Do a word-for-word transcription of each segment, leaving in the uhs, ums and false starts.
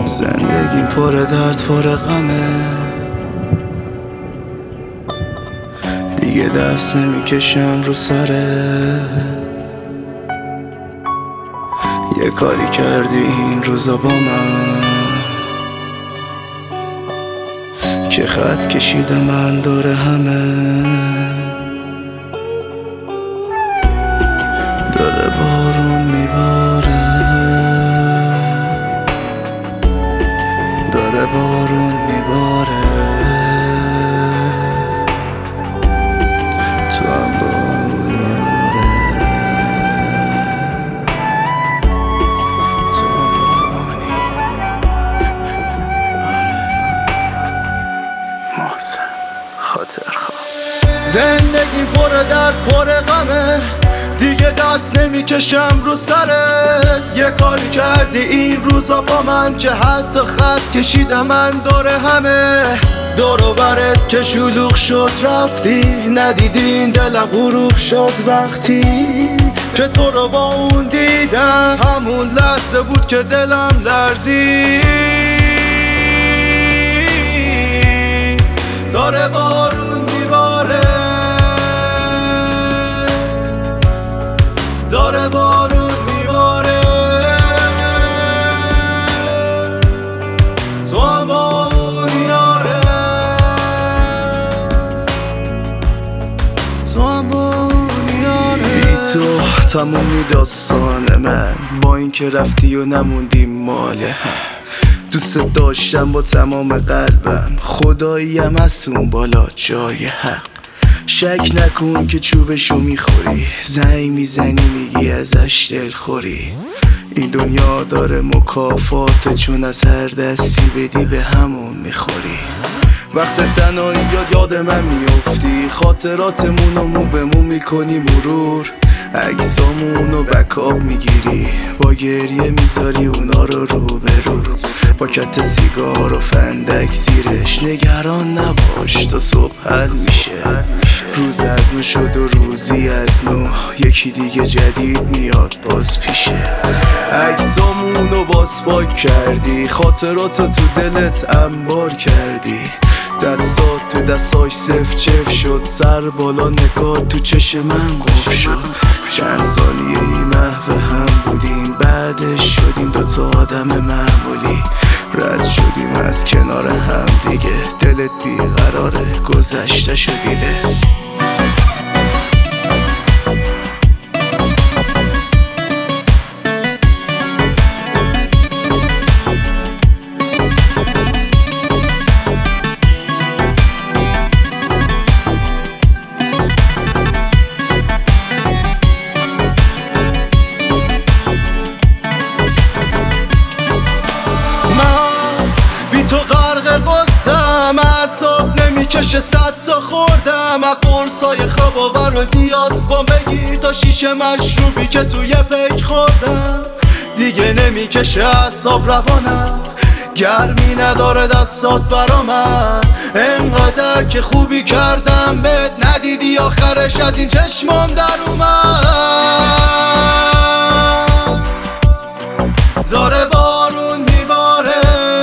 زندگی پر درد پر غمه، دیگه دست نمیکشم رو سرت. یه کاری کردی این روزا با من که خط کشیدم من دور همه. داره بارون میباره، داره بارون میباره، تو هم بارونی آره، تو هم بارونی آره. محسن خاطرخواه. زندگی پر درد پر غمه، دیگه دست نمیکشم رو سرت. یه کاری کردی این روزا با من که حتی خط کشیدم من دور همه. دور و برت که شلوغ شد رفتی، ندیدین دلم غروب شد وقتی که تو رو با اون دیدم. همون لحظه بود که دلم لرزید. داره بارون میباره، داره بارون میباره، تو هم بارونی آره، تو هم بارونی آره. بی تو تمومی داستان من، با اینکه رفتی و نموندی مال هم. دوست داشتم با تمام قلبم، خداییم از اون بالا جای حق. شک نکن که چوبشو میخوری، زنگ میزنی میگی ازش دلخوری. این دنیا داره مکافات، چون از هر دستی بدی به همون میخوری. وقت تنهایی یاد یاد من میافتی، خاطراتمونو مو به مو میکنی مرور. عکسامونو بکاپ میگیری، با گریه میذاری اونا رو رو به رو. پاکت سیگار و فندک زیرش، نگران نباش تا صبح حل میشه. روز از نو شد و روزی از نو، یکی دیگه جدید میاد باز پیشه. عکسامونو باز پاک کردی، خاطراتو تو دلت انبار کردی. دستات تو دستاش سف چف شد، سر بالا نگاه تو چشم من قفل شد. چند ثانیه ای محو هم بودیم، بعدش شدیم دوتا آدم معمولی. رد شدیم از کنار هم دیگه، دلت بیقراره گذشته شو دیده. تو غرق قصم، اعصاب نمیکشه صد تا خوردم. از قرصای خواب آور و دیاسپام بگیر تا شیشه مشروبی که توی پیک خوردم. دیگه نمیکشه اعصاب روانم، گرمی نداره دستات برا من. انقدر که خوبی کردم بهت، ندیدی آخرش از این چشمام در اومد. داره بارون میباره،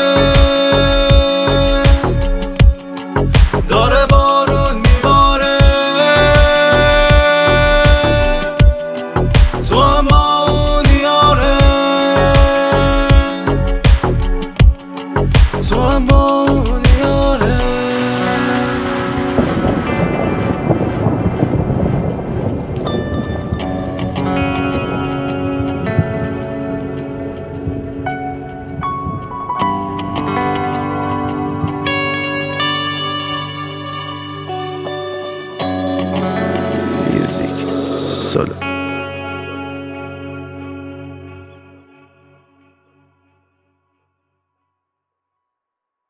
داره بارون میباره، تو هم بارونی آره، تو هم بارونی آره. Music solo.